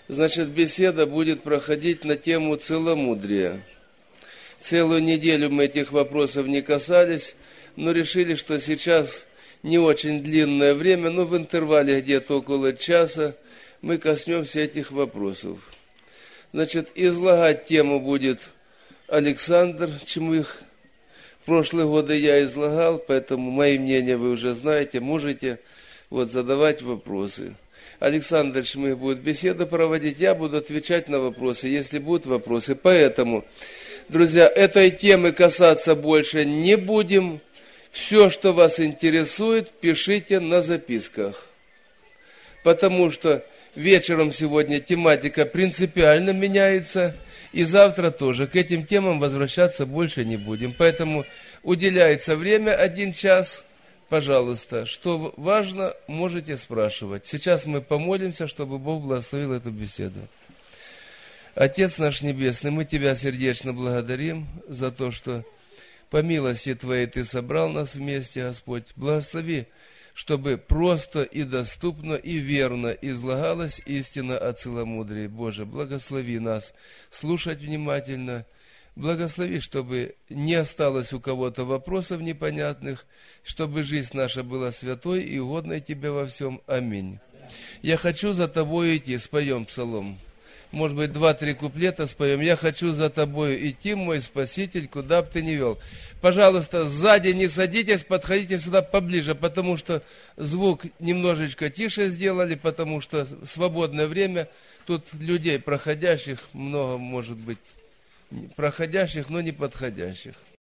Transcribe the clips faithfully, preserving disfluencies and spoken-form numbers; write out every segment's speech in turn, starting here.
Значит, беседа будет проходить на тему целомудрия. Целую неделю мы этих вопросов не касались, но решили, что сейчас не очень длинное время, но в интервале где-то около часа мы коснемся этих вопросов. Значит, излагать тему будет Александр Чмых. В прошлые годы я излагал, поэтому мои мнения вы уже знаете, можете вот задавать вопросы. Александр Чмых будет беседу проводить, я буду отвечать на вопросы, если будут вопросы. Поэтому, друзья, этой темы касаться больше не будем. Все, что вас интересует, пишите на записках. Потому что вечером сегодня тематика принципиально меняется, и завтра тоже. К этим темам возвращаться больше не будем. Поэтому уделяется время один час. Пожалуйста, что важно, можете спрашивать. Сейчас мы помолимся, чтобы Бог благословил эту беседу. Отец наш Небесный, мы Тебя сердечно благодарим за то, что по милости Твоей Ты собрал нас вместе, Господь. Благослови, чтобы просто и доступно и верно излагалась истина о целомудрии. Боже, благослови нас слушать внимательно. Благослови, чтобы не осталось у кого-то вопросов непонятных, чтобы жизнь наша была святой и угодной Тебе во всем. Аминь. Я хочу за Тобой идти. Споем псалом. Может быть, два-три куплета споем. Я хочу за Тобою идти, мой Спаситель, куда бы Ты ни вел. Пожалуйста, сзади не садитесь, подходите сюда поближе, потому что звук немножечко тише сделали, потому что свободное время, тут людей проходящих много может быть. Проходящих, но не подходящих.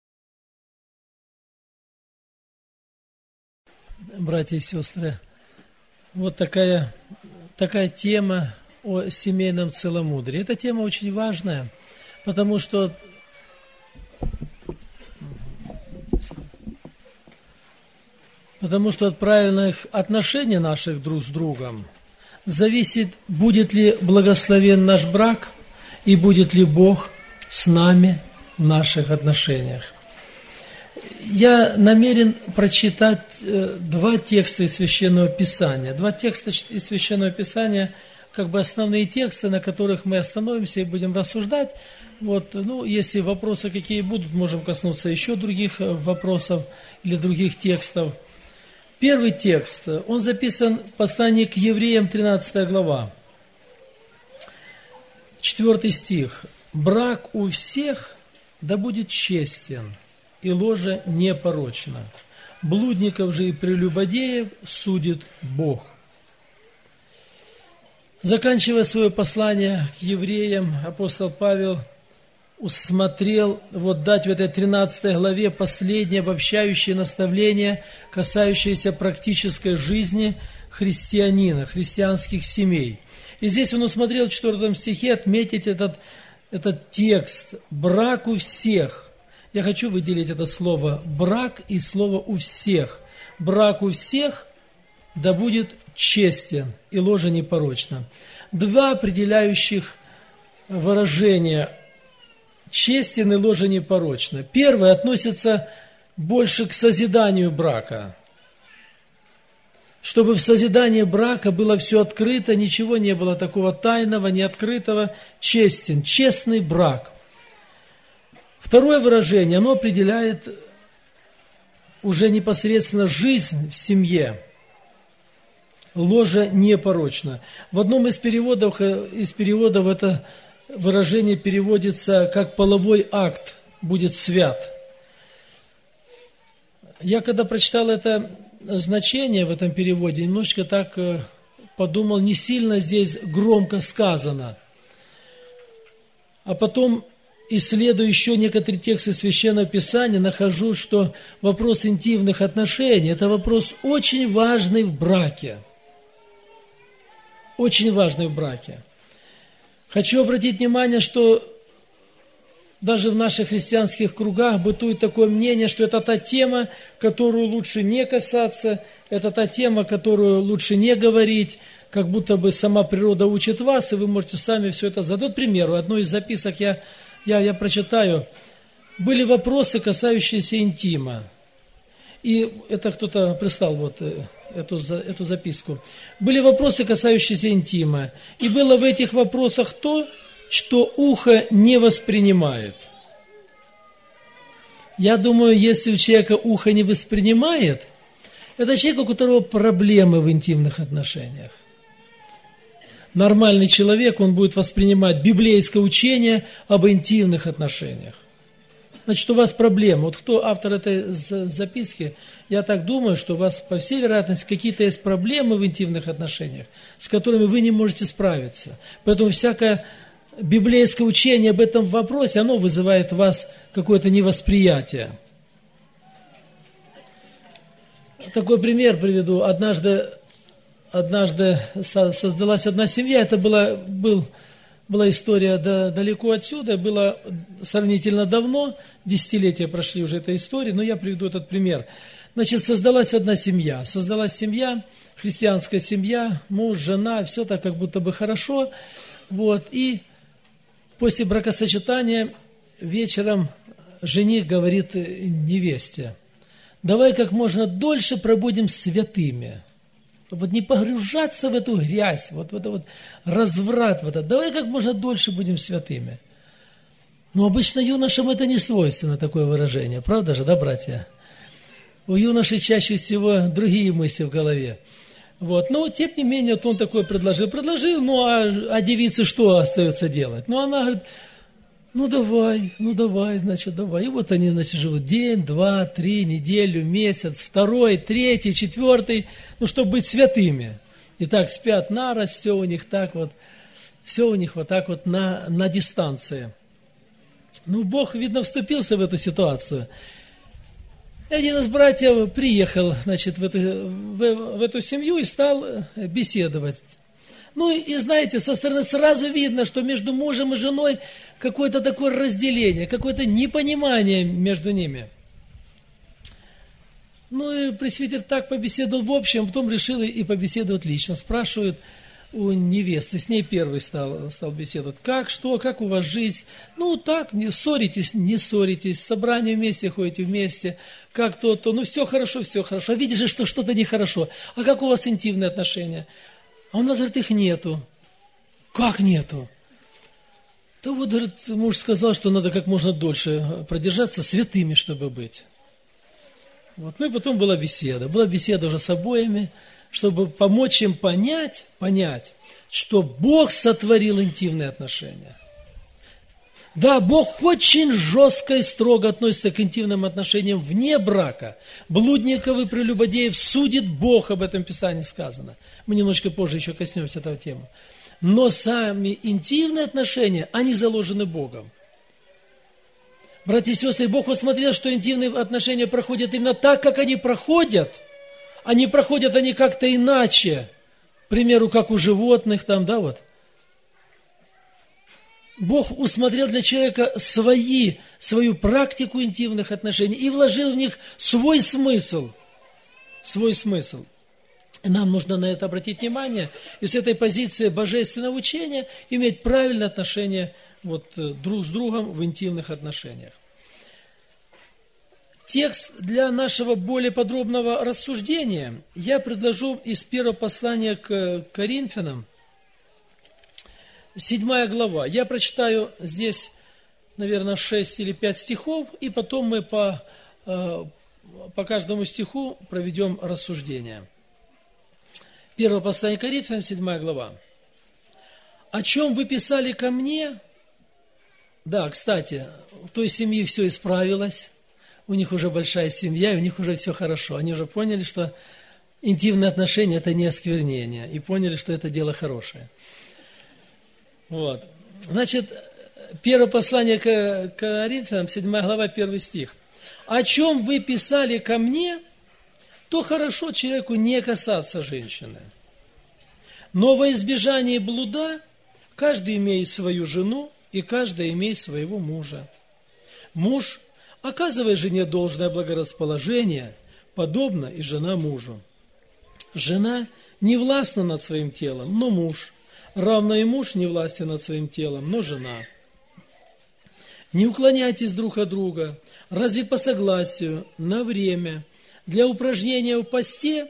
Братья и сестры, вот такая, такая тема о семейном целомудрии. Эта тема очень важная, потому что потому что от правильных отношений наших друг с другом зависит, будет ли благословен наш брак и будет ли Бог с нами в наших отношениях. Я намерен прочитать э, два текста из Священного Писания. Два текста из Священного Писания, как бы основные тексты, на которых мы остановимся и будем рассуждать. Вот, ну, если вопросы какие будут, можем коснуться еще других вопросов или других текстов. Первый текст, он записан в послании к Евреям, тринадцатая глава, четвёртый стих. «Брак у всех да будет честен, и ложа непорочна. Блудников же и прелюбодеев судит Бог». Заканчивая свое послание к евреям, апостол Павел усмотрел вот дать в этой тринадцатой главе последнее обобщающее наставление, касающееся практической жизни христианина, христианских семей. И здесь он усмотрел в четвёртом стихе отметить этот Этот текст «брак у всех». Я хочу выделить это слово «брак» и слово «у всех». «Брак у всех да будет честен, и ложа непорочна». Два определяющих выражения «честен» и «ложа непорочна». Первое относится больше к созиданию брака. Чтобы в созидании брака было все открыто, ничего не было такого тайного, неоткрытого, честен, честный брак. Второе выражение, оно определяет уже непосредственно жизнь в семье. Ложа непорочна. В одном из переводов, из переводов это выражение переводится как половой акт будет свят. Я когда прочитал это значение в этом переводе, немножечко так подумал, не сильно здесь громко сказано. А потом, исследуя еще некоторые тексты Священного Писания, нахожу, что вопрос интимных отношений – это вопрос очень важный в браке. Очень важный в браке. Хочу обратить внимание, что даже в наших христианских кругах бытует такое мнение, что это та тема, которую лучше не касаться, это та тема, которую лучше не говорить, как будто бы сама природа учит вас, и вы можете сами все это задать. К примеру, одну из записок я, я, я прочитаю. Были вопросы, касающиеся интима. И это кто-то прислал вот эту, эту записку. Были вопросы, касающиеся интима. И было в этих вопросах то, что ухо не воспринимает. Я думаю, если у человека ухо не воспринимает, это человек, у которого проблемы в интимных отношениях. Нормальный человек, он будет воспринимать библейское учение об интимных отношениях. Значит, у вас проблема. Вот кто автор этой записки, я так думаю, что у вас, по всей вероятности, какие-то есть проблемы в интимных отношениях, с которыми вы не можете справиться. Поэтому всякое библейское учение об этом вопросе, оно вызывает у вас какое-то невосприятие. Такой пример приведу. Однажды, однажды создалась одна семья, это была, был, была история да, далеко отсюда, было сравнительно давно, десятилетия прошли уже этой истории, но я приведу этот пример. Значит, создалась одна семья, создалась семья, христианская семья, муж, жена, все так как будто бы хорошо, вот, и после бракосочетания вечером жених говорит невесте: давай как можно дольше пробудем святыми. Вот не погружаться в эту грязь, вот в это вот разврат, в это. Давай как можно дольше будем святыми. Но обычно юношам это не свойственно, такое выражение. Правда же, да, братья? У юношей чаще всего другие мысли в голове. Вот. Но, тем не менее, вот он такое предложил. Предложил, ну, а, а девице что остается делать? Ну, она говорит: ну, давай, ну, давай, значит, давай. И вот они, значит, живут день, два, три, неделю, месяц, второй, третий, четвертый, ну, чтобы быть святыми. И так спят нараз, все у них так вот, все у них вот так вот на, на дистанции. Ну, Бог, видно, вступился в эту ситуацию. И один из братьев приехал, значит, в эту, в, в эту семью и стал беседовать. Ну и, знаете, со стороны сразу видно, что между мужем и женой какое-то такое разделение, какое-то непонимание между ними. Ну и пресвитер так побеседовал в общем, потом решил и побеседовать лично. Спрашивает у невесты, с ней первый стал, стал беседовать: как, что, как у вас жизнь? Ну так, не ссоритесь, не ссоритесь, в собрание вместе ходите вместе, как то-то, ну все хорошо, все хорошо. А видишь, что что-то нехорошо. А как у вас интимные отношения? А у нас, говорит, их нету. Как нету? То вот, говорит, муж сказал, что надо как можно дольше продержаться святыми, чтобы быть. Вот. Ну и потом была беседа. Была беседа уже с обоими, чтобы помочь им понять, понять, что Бог сотворил интимные отношения. Да, Бог очень жестко и строго относится к интимным отношениям вне брака. Блудников и прелюбодеев судит Бог, об этом в Писании сказано. Мы немножко позже еще коснемся этого темы. Но сами интимные отношения, они заложены Богом. Братья и сестры, Бог усмотрел, что интимные отношения проходят именно так, как они проходят. Они проходят они как-то иначе. К примеру, как у животных там, да, вот. Бог усмотрел для человека свои, свою практику интимных отношений и вложил в них свой смысл. Свой смысл. И нам нужно на это обратить внимание и с этой позиции божественного учения иметь правильное отношение вот, друг с другом в интимных отношениях. Текст для нашего более подробного рассуждения я предложу из первого послания к Коринфянам, седьмая глава. Я прочитаю здесь, наверное, шесть или пять стихов, и потом мы по, по каждому стиху проведем рассуждение. Первое послание к Коринфянам, седьмая глава. «О чем вы писали ко мне?» Да, кстати, в той семье все исправилось. У них уже большая семья, и у них уже все хорошо. Они уже поняли, что интимные отношения – это не осквернение, и поняли, что это дело хорошее. Вот. Значит, первое послание к Коринфянам, седьмая глава, первый стих. «О чем вы писали ко мне, то хорошо человеку не касаться женщины. Но во избежание блуда каждый имеет свою жену, и каждый имеет своего мужа. Муж, оказывая жене должное благорасположение, подобно и жена мужу. Жена не властна над своим телом, но муж. Равно и муж не властен над своим телом, но жена. Не уклоняйтесь друг от друга, разве по согласию, на время, для упражнения в посте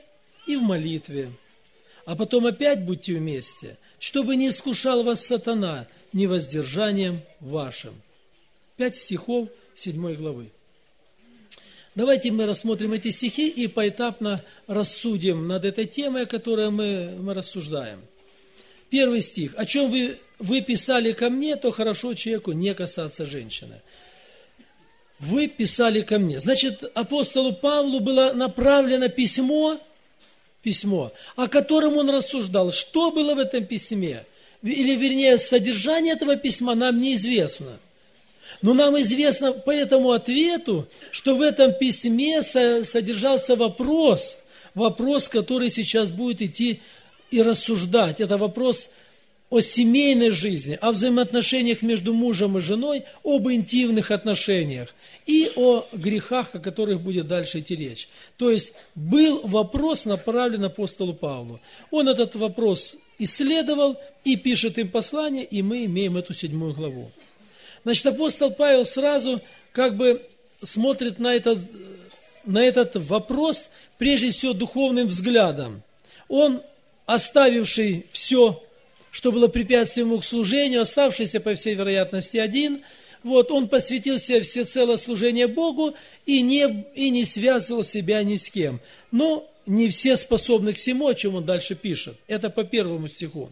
и в молитве. А потом опять будьте вместе, чтобы не искушал вас сатана невоздержанием вашим. Пять стихов седьмой главы. Давайте мы рассмотрим эти стихи и поэтапно рассудим над этой темой, о которой мы, мы рассуждаем. Первый стих. «О чем вы, вы писали ко мне, то хорошо человеку не касаться женщины». Вы писали ко мне. Значит, апостолу Павлу было направлено письмо, письмо, о котором он рассуждал. Что было в этом письме? Или, вернее, содержание этого письма нам неизвестно. Но нам известно по этому ответу, что в этом письме содержался вопрос, вопрос, который сейчас будет идти и рассуждать. Это вопрос о семейной жизни, о взаимоотношениях между мужем и женой, об интимных отношениях и о грехах, о которых будет дальше идти речь. То есть был вопрос направлен апостолу Павлу. Он этот вопрос исследовал и пишет им послание, и мы имеем эту седьмую главу. Значит, апостол Павел сразу как бы смотрит на этот, на этот вопрос прежде всего духовным взглядом. Он, оставивший все, что было препятствием ему к служению, оставшийся, по всей вероятности, один, вот, он посвятил себя всецело служению Богу и не, и не связывал себя ни с кем. Но не все способны к всему, о чем он дальше пишет. Это по первому стиху.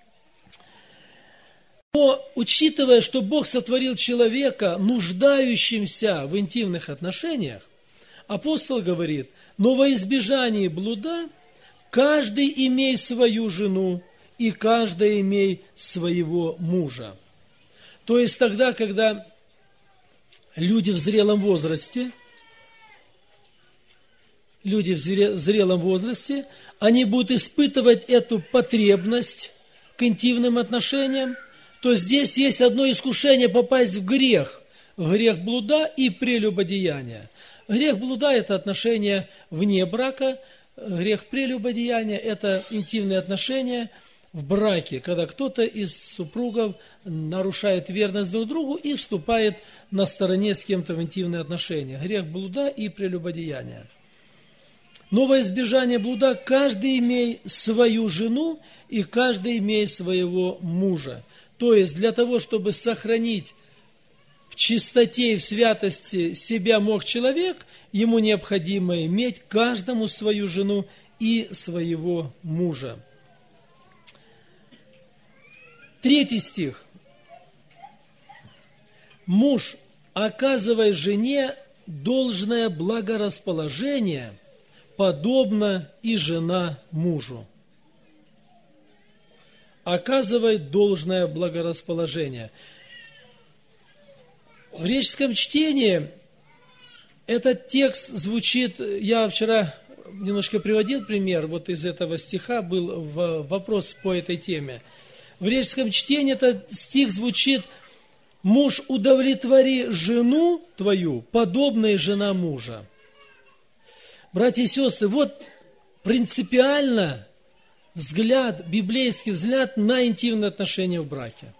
Но, учитывая, что Бог сотворил человека, нуждающимся в интимных отношениях, апостол говорит, но во избежание блуда каждый имей свою жену, и каждый имей своего мужа. То есть тогда, когда люди в зрелом возрасте, люди в зрелом возрасте, они будут испытывать эту потребность к интимным отношениям, то здесь есть одно искушение попасть в грех, грех блуда и прелюбодеяния. Грех блуда – это отношения вне брака, грех прелюбодеяния – это интимные отношения в браке, когда кто-то из супругов нарушает верность друг другу и вступает на стороне с кем-то в интимные отношения. Грех блуда и прелюбодеяния. Но во избежание блуда каждый имей свою жену и каждый имей своего мужа. То есть для того, чтобы сохранить в чистоте и в святости себя мог человек, ему необходимо иметь каждому свою жену и своего мужа. Третий стих. Муж, оказывая жене должное благорасположение, подобно и жена мужу. Оказывает должное благорасположение. В греческом чтении этот текст звучит, я вчера немножко приводил пример, вот из этого стиха был вопрос по этой теме. В греческом чтении этот стих звучит: «Муж, удовлетвори жену твою, подобная жена мужа». Братья и сестры, вот принципиально взгляд, библейский взгляд на интимные отношения в браке.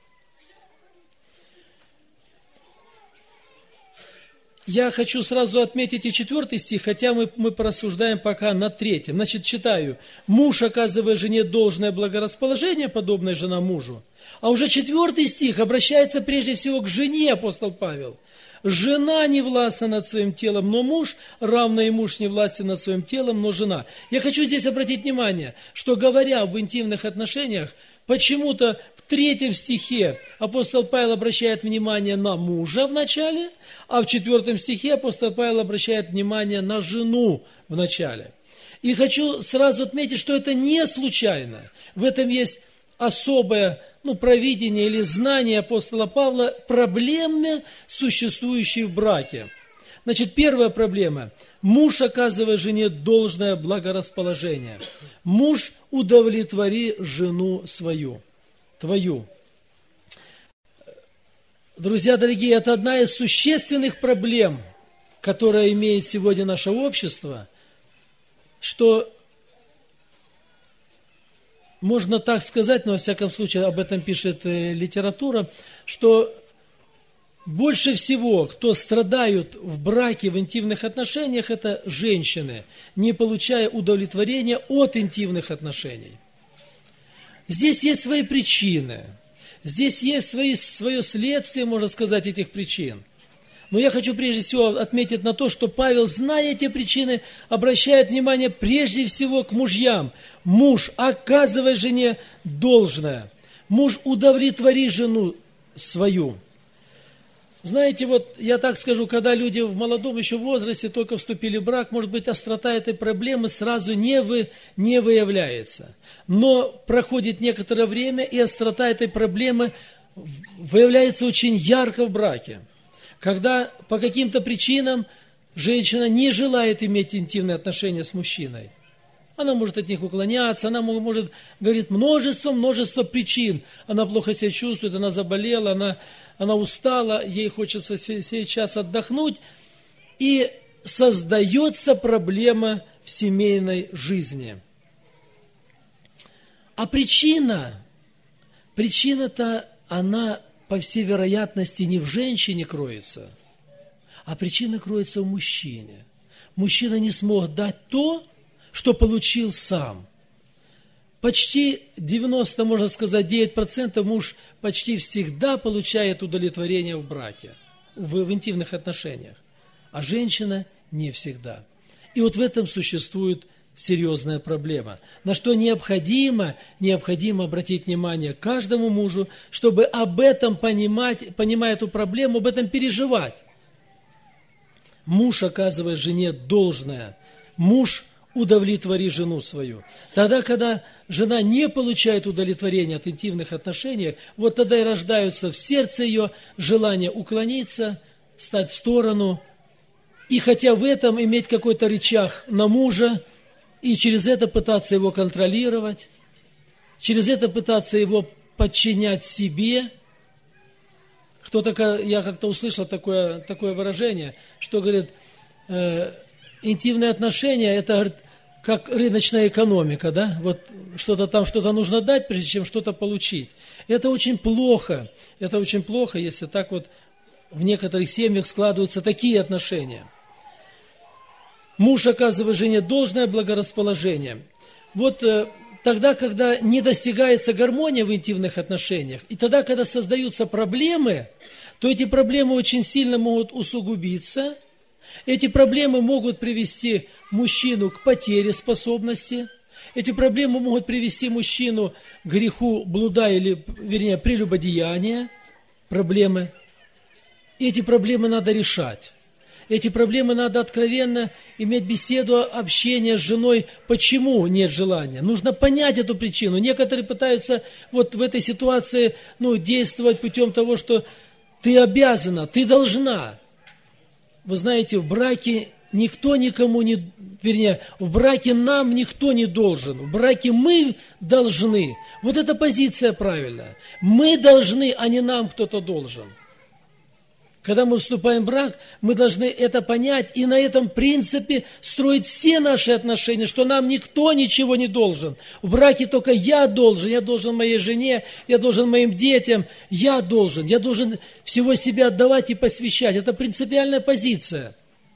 Я хочу сразу отметить и четвертый стих, хотя мы, мы порассуждаем пока над третьим. Значит, читаю. «Муж, оказывая жене должное благорасположение, подобное жена мужу». А уже четвертый стих обращается прежде всего к жене, апостол Павел. «Жена не властна над своим телом, но муж, равно и муж не властен над своим телом, но жена». Я хочу здесь обратить внимание, что говоря об интимных отношениях, почему-то в третьем стихе апостол Павел обращает внимание на мужа в начале, а в четвертом стихе апостол Павел обращает внимание на жену в начале. И хочу сразу отметить, что это не случайно. В этом есть особое ну, провидение или знание апостола Павла проблемы, существующие в браке. Значит, первая проблема. Муж, оказывая жене должное благорасположение. Муж, удовлетвори жену свою, твою. Друзья дорогие, это одна из существенных проблем, которая имеет сегодня наше общество, что, можно так сказать, но во всяком случае об этом пишет литература, что больше всего, кто страдают в браке, в интимных отношениях, это женщины, не получая удовлетворения от интимных отношений. Здесь есть свои причины, здесь есть свои, свое следствие, можно сказать, этих причин. Но я хочу прежде всего отметить на то, что Павел, зная эти причины, обращает внимание прежде всего к мужьям. Муж, оказывай жене должное. Муж, удовлетвори жену свою. Знаете, вот я так скажу, когда люди в молодом еще возрасте только вступили в брак, может быть, острота этой проблемы сразу не, вы, не выявляется. Но проходит некоторое время, и острота этой проблемы выявляется очень ярко в браке. Когда по каким-то причинам женщина не желает иметь интимные отношения с мужчиной. Она может от них уклоняться, она может говорить множество, множество причин. Она плохо себя чувствует, она заболела, она, она устала, ей хочется сейчас отдохнуть. И создается проблема в семейной жизни. А причина, причина-то она, по всей вероятности, не в женщине кроется, а причина кроется в мужчине. Мужчина не смог дать то, что получил сам. Почти девяносто, можно сказать, девять процентов муж почти всегда получает удовлетворение в браке, в, в интимных отношениях, а женщина не всегда. И вот в этом существует серьезная проблема, на что необходимо, необходимо обратить внимание каждому мужу, чтобы об этом понимать, понимая эту проблему, об этом переживать. Муж оказывает жене должное. Муж удовлетвори жену свою. Тогда, когда жена не получает удовлетворения от интимных отношений, вот тогда и рождаются в сердце ее желание уклониться, стать в сторону, и хотя в этом иметь какой-то рычаг на мужа, и через это пытаться его контролировать, через это пытаться его подчинять себе. Кто-то, я как-то услышал такое, такое выражение, что, говорит, э, интимные отношения, это, говорит, как рыночная экономика, да? Вот что-то там, что-то нужно дать, прежде чем что-то получить. Это очень плохо, это очень плохо, если так вот в некоторых семьях складываются такие отношения. Муж оказывает жене должное благорасположение. Вот э, тогда, когда не достигается гармония в интимных отношениях, и тогда, когда создаются проблемы, то эти проблемы очень сильно могут усугубиться. Эти проблемы могут привести мужчину к потере способности. Эти проблемы могут привести мужчину к греху блуда или, вернее, прелюбодеяния. Проблемы. Эти проблемы надо решать. Эти проблемы надо откровенно иметь беседу, общение с женой. Почему нет желания? Нужно понять эту причину. Некоторые пытаются вот в этой ситуации ну, действовать путем того, что ты обязана, ты должна. Вы знаете, в браке никто никому не... Вернее, в браке нам никто не должен. В браке мы должны. Вот эта позиция правильная. Мы должны, а не нам кто-то должен. Когда мы вступаем в брак, мы должны это понять и на этом принципе строить все наши отношения, что нам никто ничего не должен. В браке только я должен, я должен моей жене, я должен моим детям, я должен, я должен всего себя отдавать и посвящать. Это принципиальная позиция.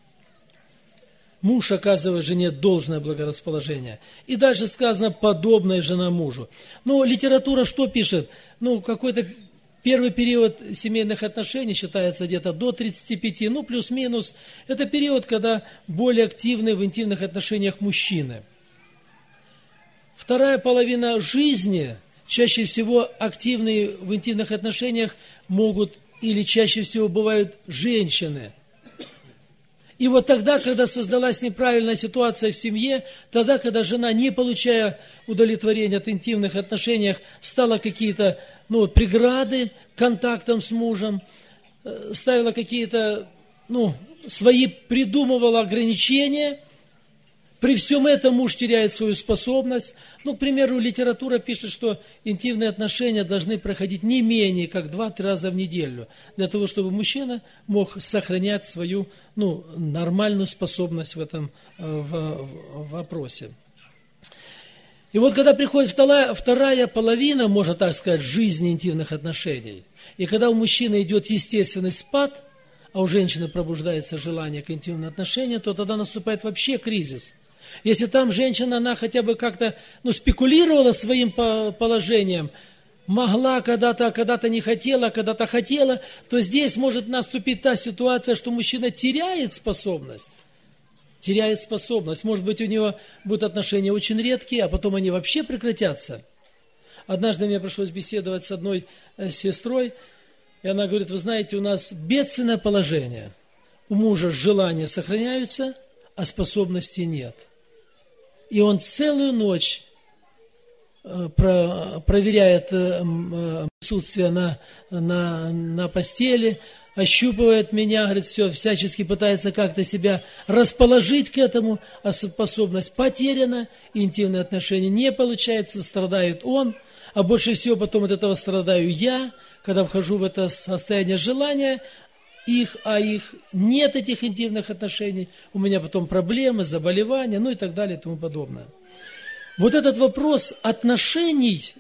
Муж оказывает жене должное благорасположение. И дальше сказано, подобная жена мужу. Ну, литература что пишет? Ну, какой-то... Первый период семейных отношений считается где-то до тридцати пяти, ну плюс-минус. Это период, когда более активны в интимных отношениях мужчины. Вторая половина жизни, чаще всего активные в интимных отношениях могут или чаще всего бывают женщины. И вот тогда, когда создалась неправильная ситуация в семье, тогда, когда жена, не получая удовлетворения от интимных отношений, стала какие-то ну, вот, преграды контактам с мужем, ставила какие-то, ну, свои, придумывала ограничения, при всем этом муж теряет свою способность. Ну, к примеру, литература пишет, что интимные отношения должны проходить не менее как два-три раза в неделю, для того, чтобы мужчина мог сохранять свою ну, нормальную способность в этом в, в, в вопросе. И вот когда приходит вторая, вторая половина, можно так сказать, жизни интимных отношений, и когда у мужчины идет естественный спад, а у женщины пробуждается желание к интимным отношениям, то тогда наступает вообще кризис. Если там женщина, она хотя бы как-то ну, спекулировала своим положением, могла когда-то, когда-то не хотела, когда-то хотела, то здесь может наступить та ситуация, что мужчина теряет способность. Теряет способность. Может быть, у него будут отношения очень редкие, а потом они вообще прекратятся. Однажды мне пришлось беседовать с одной сестрой, и она говорит, вы знаете, у нас бедственное положение. У мужа желания сохраняются, а способностей нет. И он целую ночь проверяет присутствие на, на, на постели, ощупывает меня, говорит, все, всячески пытается как-то себя расположить к этому, а способность потеряна, интимные отношения не получается, страдает он, а больше всего потом от этого страдаю я, когда вхожу в это состояние желания, их, а их нет, этих интимных отношений, у меня потом проблемы, заболевания, ну и так далее и тому подобное. Вот этот вопрос отношений,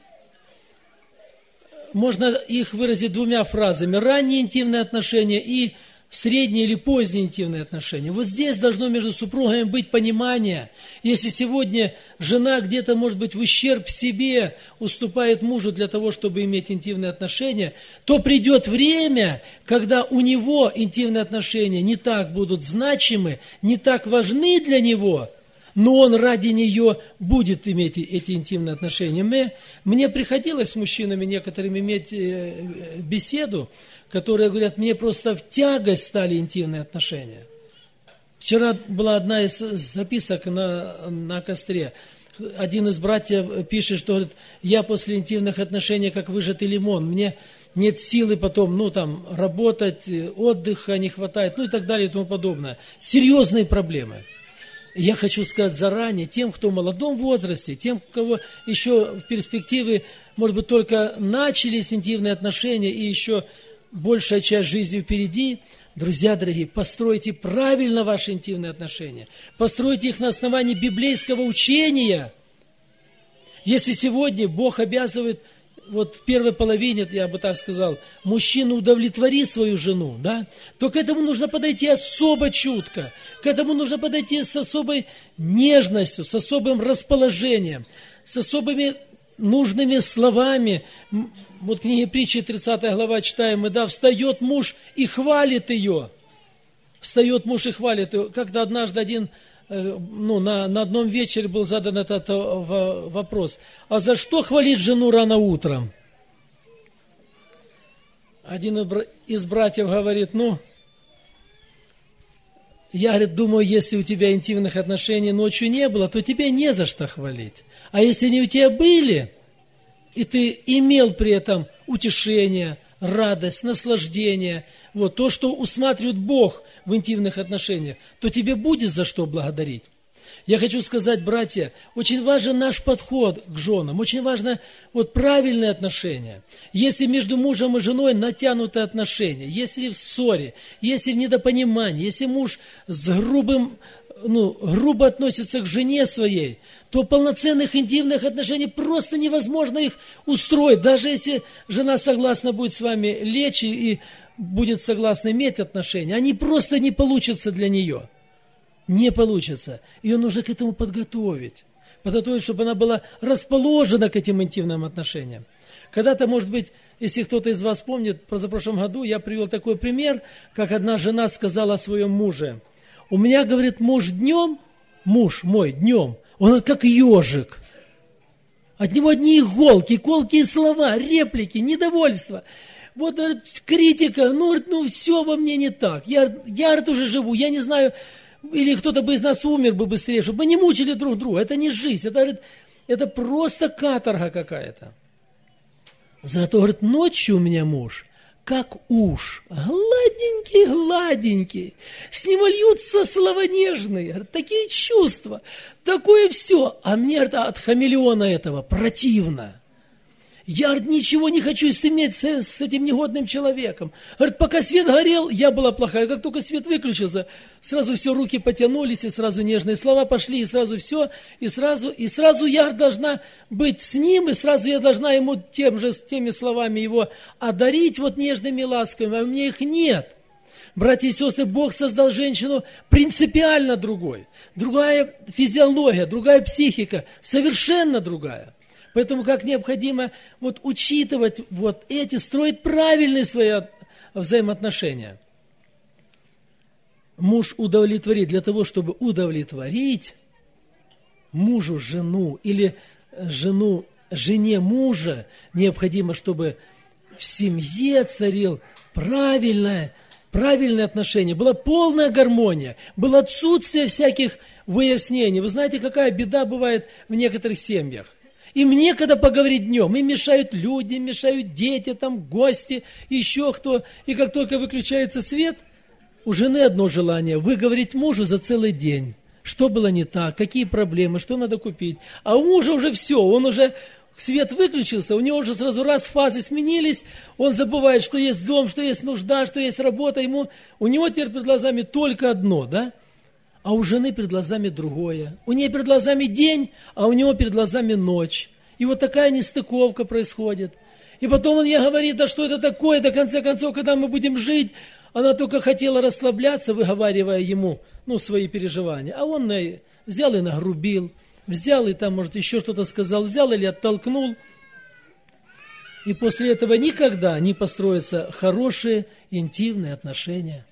можно их выразить двумя фразами. Ранние интимные отношения и средние или поздние интимные отношения. Вот здесь должно между супругами быть понимание. Если сегодня жена где-то, может быть, в ущерб себе уступает мужу для того, чтобы иметь интимные отношения, то придет время, когда у него интимные отношения не так будут значимы, не так важны для него, но он ради нее будет иметь эти интимные отношения. Мне, мне приходилось с мужчинами некоторыми иметь беседу, которые говорят, мне просто в тягость стали интимные отношения. Вчера была одна из записок на, на костре. Один из братьев пишет, что говорит, я после интимных отношений как выжатый лимон, мне нет силы потом, ну там, работать, отдыха не хватает, ну и так далее и тому подобное. Серьезные проблемы. Я хочу сказать заранее, тем, кто в молодом возрасте, тем, у кого еще в перспективе, может быть, только начались интимные отношения и еще большая часть жизни впереди, друзья дорогие, постройте правильно ваши интимные отношения, постройте их на основании библейского учения. Если сегодня Бог обязывает, вот в первой половине, я бы так сказал, мужчину удовлетворить свою жену, да, то к этому нужно подойти особо чутко, к этому нужно подойти с особой нежностью, с особым расположением, с особыми нужными словами. Вот в книге притчи, тридцатая глава, читаем мы, да, встает муж и хвалит ее. Встает муж и хвалит ее. Как-то однажды один, ну, на, на одном вечере был задан этот вопрос. А за что хвалить жену рано утром? Один из братьев говорит, ну, я, говорит, думаю, если у тебя интимных отношений ночью не было, то тебе не за что хвалить. А если они у тебя были, и ты имел при этом утешение, радость, наслаждение, вот, то, что усматривает Бог в интимных отношениях, то тебе будет за что благодарить. Я хочу сказать, братья, очень важен наш подход к женам, очень важно вот правильные отношения. Если между мужем и женой натянутые отношения, если в ссоре, если в недопонимании, если муж с грубым, ну, грубо относится к жене своей, то полноценных интимных отношений просто невозможно их устроить. Даже если жена согласна будет с вами лечь и, и будет согласна иметь отношения, они просто не получатся для нее. Не получится. Ее нужно к этому подготовить. Подготовить, чтобы она была расположена к этим интимным отношениям. Когда-то, может быть, если кто-то из вас помнит, в позапрошлом году я привел такой пример, как одна жена сказала о своем муже. У меня, говорит, муж днем, муж мой днем, он как ежик. От него одни иголки, колкие слова, реплики, недовольство. Вот, говорит, критика, ну, говорит, ну, все во мне не так. Я, я, говорит, уже живу, я не знаю... Или кто-то бы из нас умер бы быстрее, чтобы мы не мучили друг друга. Это не жизнь, это, говорит, это просто каторга какая-то. Зато, говорит, ночью у меня муж, как уж, гладенький-гладенький, с него льются слова нежные, говорит, такие чувства, такое все. А мне, говорит, от хамелеона этого противно. Я ничего не хочу иметь с, с этим негодным человеком. Говорит, пока свет горел, я была плохая. Как только свет выключился, сразу все, руки потянулись, и сразу нежные слова пошли, и сразу все, и сразу, и сразу я должна быть с ним, и сразу я должна ему тем же, с теми словами его одарить, вот нежными ласками, а у меня их нет. Братья и сестры, Бог создал женщину принципиально другой. Другая физиология, другая психика, совершенно другая. Поэтому как необходимо вот учитывать вот эти, строить правильные свои взаимоотношения. Муж удовлетворит. Для того, чтобы удовлетворить мужу жену или жену жене мужа, необходимо, чтобы в семье царил правильное, правильное отношение, была полная гармония, было отсутствие всяких выяснений. Вы знаете, какая беда бывает в некоторых семьях? Им некогда поговорить днем, им мешают люди, им мешают дети, там гости, еще кто. И как только выключается свет, у жены одно желание – выговорить мужу за целый день. Что было не так, какие проблемы, что надо купить. А у мужа уже все, он уже, свет выключился, у него уже сразу раз фазы сменились, он забывает, что есть дом, что есть нужда, что есть работа. Ему, у него теперь перед глазами только одно, да? А у жены перед глазами другое. У нее перед глазами день, а у него перед глазами ночь. И вот такая нестыковка происходит. И потом он ей говорит, да что это такое, до конца концов, когда мы будем жить. Она только хотела расслабляться, выговаривая ему, ну, свои переживания. А он взял и нагрубил, взял и там, может, еще что-то сказал, взял или оттолкнул. И после этого никогда не построятся хорошие интимные отношения.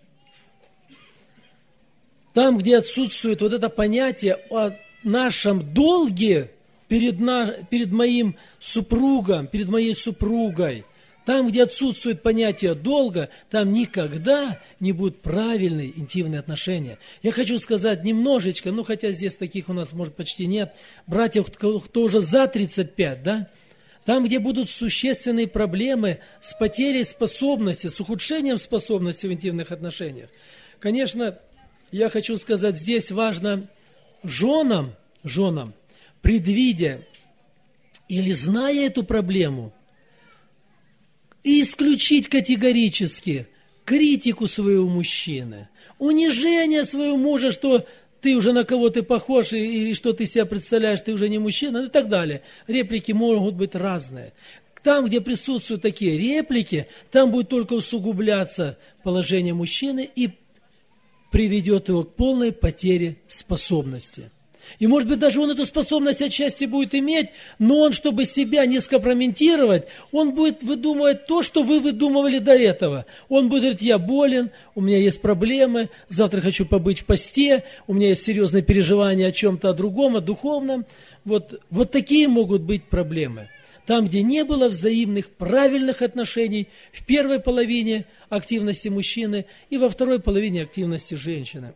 Там, где отсутствует вот это понятие о нашем долге перед, на, перед моим супругом, перед моей супругой, там, где отсутствует понятие долга, там никогда не будут правильные интимные отношения. Я хочу сказать немножечко, ну хотя здесь таких у нас, может, почти нет, братьев, кто, кто уже за тридцать пять, да, там, где будут существенные проблемы с потерей способности, с ухудшением способности в интимных отношениях. Конечно, я хочу сказать, здесь важно женам, женам, предвидя или зная эту проблему, исключить категорически критику своего мужчины, унижение своего мужа, что ты уже на кого ты похож, и, и что ты себя представляешь, ты уже не мужчина, ну и так далее. Реплики могут быть разные. Там, где присутствуют такие реплики, там будет только усугубляться положение мужчины и приведет его к полной потере способности. И, может быть, даже он эту способность отчасти будет иметь, но он, чтобы себя не скомпрометировать, он будет выдумывать то, что вы выдумывали до этого. Он будет говорить, я болен, у меня есть проблемы, завтра хочу побыть в посте, у меня есть серьезные переживания о чем-то, о другом, о духовном. Вот, вот такие могут быть проблемы. Там, где не было взаимных правильных отношений в первой половине активности мужчины и во второй половине активности женщины.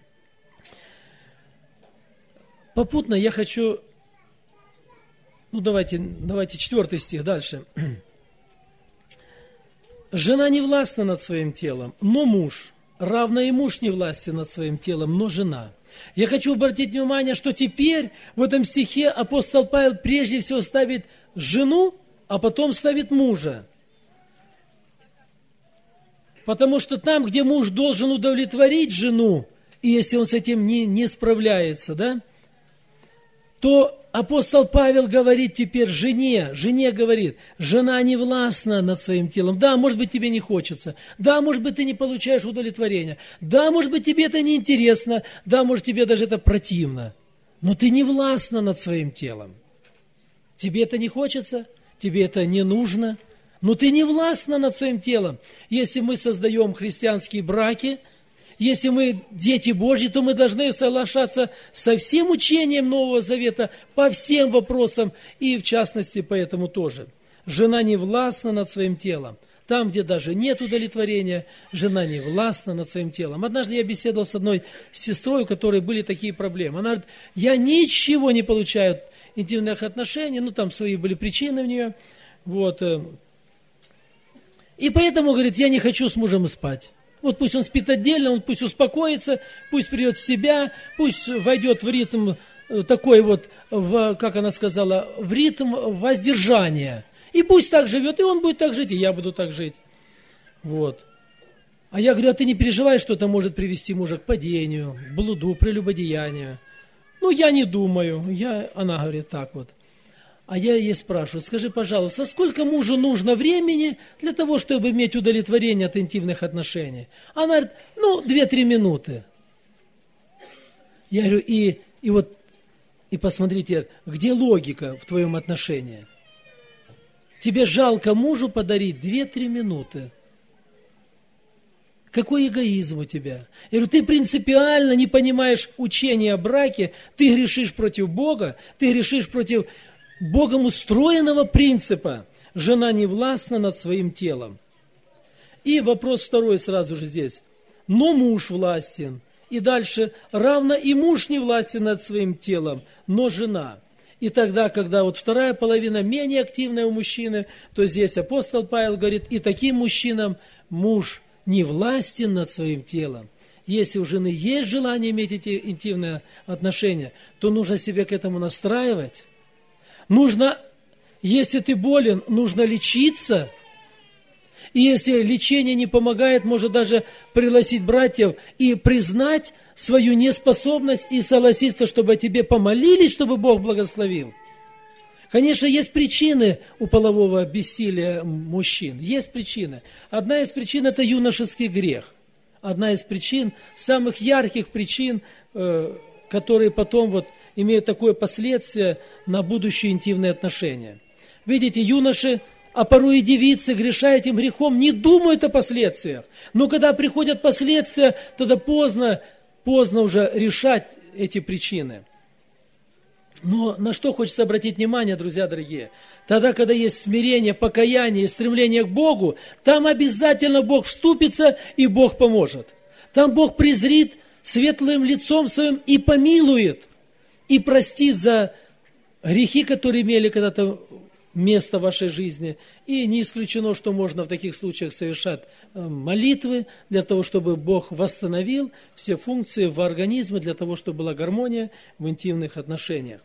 Попутно я хочу, ну давайте, давайте четвертый стих дальше. Жена не властна над своим телом, но муж, равно и муж не властен над своим телом, но жена. Я хочу обратить внимание, что теперь в этом стихе апостол Павел прежде всего ставит жену, а потом ставит мужа. Потому что там, где муж должен удовлетворить жену, и если он с этим не, не справляется, да, то апостол Павел говорит теперь жене, жене говорит, жена не властна над своим телом. Да, может быть, тебе не хочется. Да, может быть, ты не получаешь удовлетворения. Да, может быть, тебе это неинтересно. Да, может, тебе даже это противно. Но ты не властна над своим телом. Тебе это не хочется, тебе это не нужно. Но ты не властна над своим телом. Если мы создаем христианские браки, если мы дети Божьи, то мы должны соглашаться со всем учением Нового Завета по всем вопросам, и в частности по этому тоже. Жена не властна над своим телом. Там, где даже нет удовлетворения, жена не властна над своим телом. Однажды я беседовал с одной сестрой, у которой были такие проблемы. Она говорит, я ничего не получаю интимных отношений, ну там свои были причины в нее. Вот. И поэтому, говорит, я не хочу с мужем спать. Вот пусть он спит отдельно, он пусть успокоится, пусть придет в себя, пусть войдет в ритм такой вот, в, как она сказала, в ритм воздержания. И пусть так живет, и он будет так жить, и я буду так жить. Вот. А я говорю, а ты не переживай, что это может привести мужа к падению, к блуду, прелюбодеянию. Ну, я не думаю. Я... Она говорит так вот. А я ей спрашиваю, скажи, пожалуйста, сколько мужу нужно времени для того, чтобы иметь удовлетворение от интимных отношений? Она говорит, ну, две-три минуты. Я говорю, и, и вот, и посмотрите, где логика в твоем отношении? Тебе жалко мужу подарить две-три минуты. Какой эгоизм у тебя? Я говорю, ты принципиально не понимаешь учения о браке, ты грешишь против Бога, ты грешишь против Богом устроенного принципа. Жена не властна над своим телом. И вопрос второй сразу же здесь. Но муж властен. И дальше, равно и муж не властен над своим телом, но жена. И тогда, когда вот вторая половина менее активная у мужчины, то здесь апостол Павел говорит, и таким мужчинам муж не властен над своим телом. Если у жены есть желание иметь эти интимные отношения, то нужно себя к этому настраивать. Нужно, если ты болен, нужно лечиться. И если лечение не помогает, может даже пригласить братьев и признать свою неспособность и согласиться, чтобы о тебе помолились, чтобы Бог благословил. Конечно, есть причины у полового бессилия мужчин. Есть причины. Одна из причин – это юношеский грех. Одна из причин, самых ярких причин, которые потом вот имеют такое последствие на будущие интимные отношения. Видите, юноши, а порой и девицы, греша этим грехом, не думают о последствиях. Но когда приходят последствия, тогда поздно, поздно уже решать эти причины. Но на что хочется обратить внимание, друзья дорогие? Тогда, когда есть смирение, покаяние и стремление к Богу, там обязательно Бог вступится и Бог поможет. Там Бог презрит светлым лицом своим и помилует, и простит за грехи, которые имели когда-то место в вашей жизни. И не исключено, что можно в таких случаях совершать молитвы для того, чтобы Бог восстановил все функции в организме, для того, чтобы была гармония в интимных отношениях.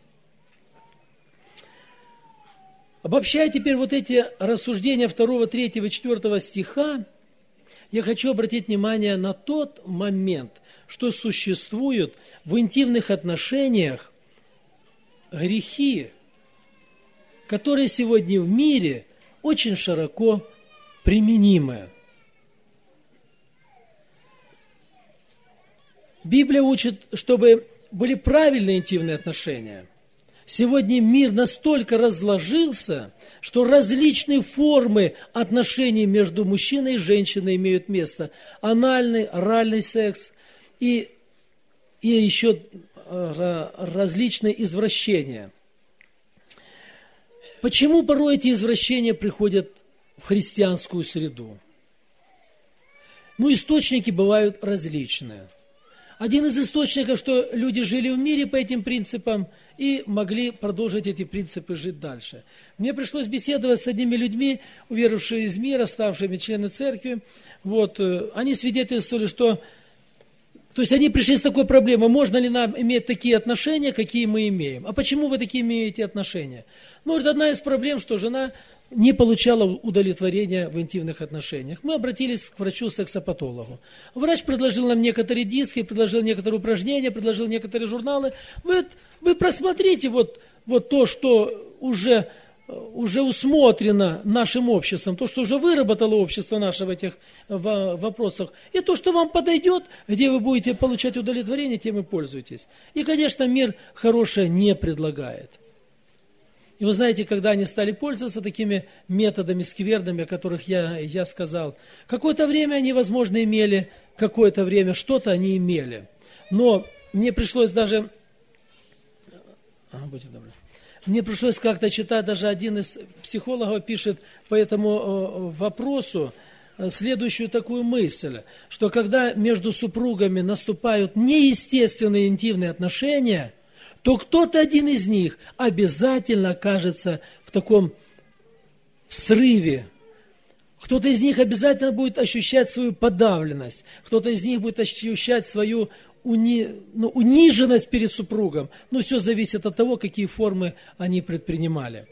Обобщая теперь вот эти рассуждения второго, третьего, четвёртого стиха, я хочу обратить внимание на тот момент, что существуют в интимных отношениях грехи, которые сегодня в мире очень широко применимы. Библия учит, чтобы были правильные интимные отношения. Сегодня мир настолько разложился, что различные формы отношений между мужчиной и женщиной имеют место. Анальный, оральный секс и, и еще различные извращения. Почему порой эти извращения приходят в христианскую среду? Ну, источники бывают различные. Один из источников, что люди жили в мире по этим принципам и могли продолжить эти принципы жить дальше. Мне пришлось беседовать с одними людьми, уверовавшими из мира, ставшими членами церкви. Вот, они свидетельствовали, что... То есть они пришли с такой проблемой, можно ли нам иметь такие отношения, какие мы имеем. А почему вы такие имеете отношения? Ну, это одна из проблем, что жена не получала удовлетворения в интимных отношениях. Мы обратились к врачу-сексопатологу. Врач предложил нам некоторые диски, предложил некоторые упражнения, предложил некоторые журналы. Вы, вы просмотрите вот, вот то, что уже, уже усмотрено нашим обществом, то, что уже выработало общество наше в этих вопросах, и то, что вам подойдет, где вы будете получать удовлетворение, тем и пользуйтесь. И, конечно, мир хорошее не предлагает. И вы знаете, когда они стали пользоваться такими методами скверными, о которых я, я сказал, какое-то время они, возможно, имели, какое-то время что-то они имели. Но мне пришлось даже, а, будьте добры, мне пришлось как-то читать, даже один из психологов пишет по этому вопросу следующую такую мысль, что когда между супругами наступают неестественные интимные отношения, то кто-то один из них обязательно окажется в таком срыве. Кто-то из них обязательно будет ощущать свою подавленность. Кто-то из них будет ощущать свою уни... ну, униженность перед супругом. Но все зависит от того, какие формы они предпринимали.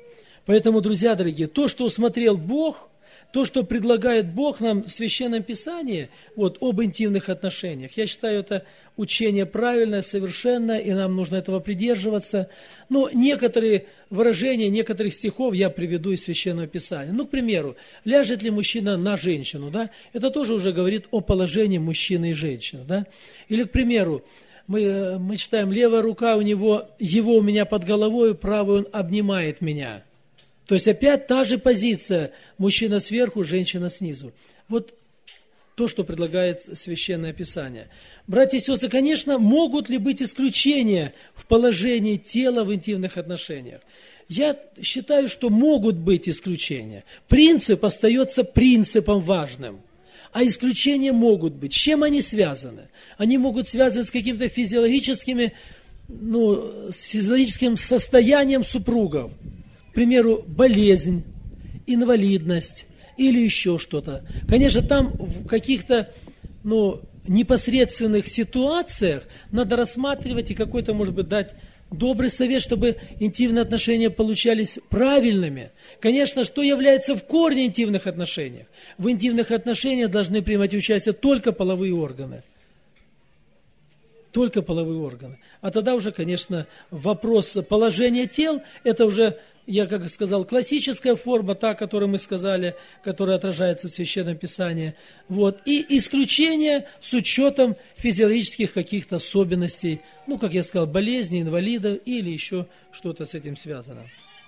Поэтому, друзья дорогие, то, что усмотрел Бог, то, что предлагает Бог нам в Священном Писании, вот, об интимных отношениях, я считаю, это учение правильное, совершенное, и нам нужно этого придерживаться. Но некоторые выражения, некоторых стихов я приведу из Священного Писания. Ну, к примеру, ляжет ли мужчина на женщину, да? Это тоже уже говорит о положении мужчины и женщины, да? Или, к примеру, мы, мы читаем, левая рука у него, его у меня под головой, правую он обнимает меня. То есть опять та же позиция, мужчина сверху, женщина снизу. Вот то, что предлагает Священное Писание. Братья и сестры, конечно, могут ли быть исключения в положении тела в интимных отношениях? Я считаю, что могут быть исключения. Принцип остается принципом важным. А исключения могут быть. С чем они связаны? Они могут связаны с какими-то физиологическими, ну, с физиологическим состоянием супругов. К примеру, болезнь, инвалидность или еще что-то. Конечно, там в каких-то, ну, непосредственных ситуациях надо рассматривать и какой-то, может быть, дать добрый совет, чтобы интимные отношения получались правильными. Конечно, что является в корне интимных отношений? В интимных отношениях должны принимать участие только половые органы. Только половые органы. А тогда уже, конечно, вопрос положения тел, это уже, я как сказал, классическая форма, та, которую мы сказали, которая отражается в Священном Писании. Вот. И исключение с учетом физиологических каких-то особенностей, ну, как я сказал, болезней, инвалидов или еще что-то с этим связано.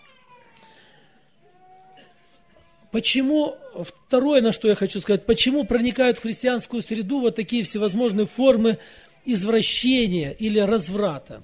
Почему, второе, на что я хочу сказать, почему проникают в христианскую среду вот такие всевозможные формы извращения или разврата?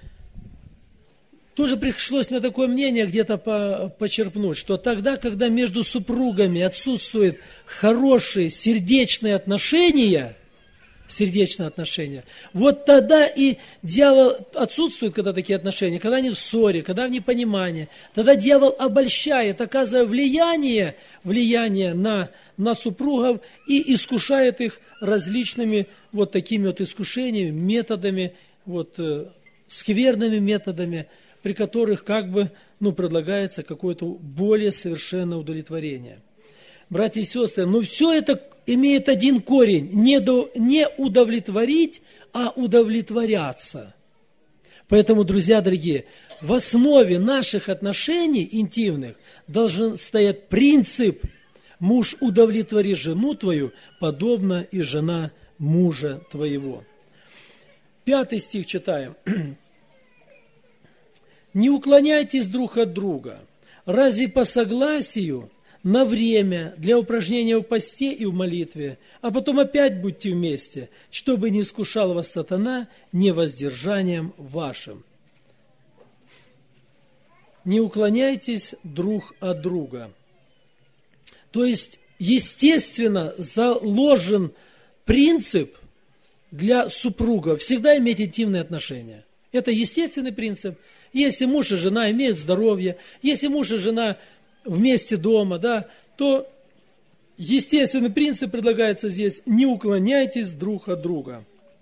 Тоже пришлось мне такое мнение где-то по, почерпнуть, что тогда, когда между супругами отсутствуют хорошие сердечные отношения, сердечные отношения, вот тогда и дьявол отсутствует, когда такие отношения, когда они в ссоре, когда в непонимании, тогда дьявол обольщает, оказывая влияние, влияние на, на супругов и искушает их различными вот такими вот искушениями, методами, вот, э, скверными методами, при которых как бы, ну, предлагается какое-то более совершенное удовлетворение. Братья и сестры, но все это имеет один корень – не, до, не удовлетворить, а удовлетворяться. Поэтому, друзья дорогие, в основе наших отношений интимных должен стоять принцип «муж, удовлетвори жену твою, подобно и жена мужа твоего». Пятый стих читаем. «Не уклоняйтесь друг от друга, разве по согласию на время для упражнения в посте и в молитве, а потом опять будьте вместе, чтобы не искушал вас сатана невоздержанием вашим». Не уклоняйтесь друг от друга. То есть, естественно, заложен принцип для супруга всегда иметь интимные отношения. Это естественный принцип. Если муж и жена имеют здоровье, если муж и жена вместе дома, да, то естественный принцип предлагается здесь: не уклоняйтесь друг от друга.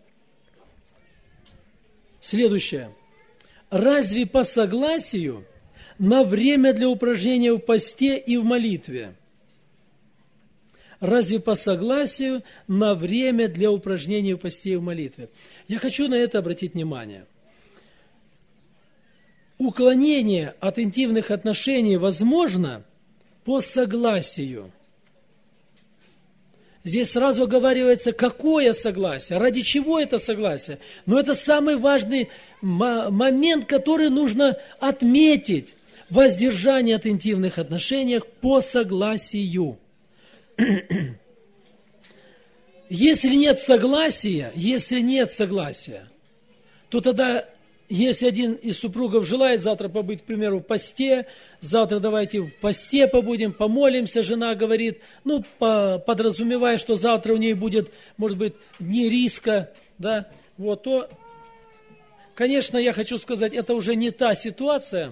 Следующее. Разве по согласию на время для упражнения в посте и в молитве? Разве по согласию на время для упражнения в посте и в молитве? Я хочу на это обратить внимание. Уклонение от интимных отношений возможно по согласию. Здесь сразу оговаривается, какое согласие, ради чего это согласие. Но это самый важный момент, который нужно отметить. Воздержание от интимных отношений по согласию. Если нет согласия, если нет согласия, то тогда, если один из супругов желает завтра побыть, к примеру, в посте, завтра давайте в посте побудем, помолимся, жена говорит, ну, по, подразумевая, что завтра у нее будет, может быть, дни риска, да, вот, то, конечно, я хочу сказать, это уже не та ситуация,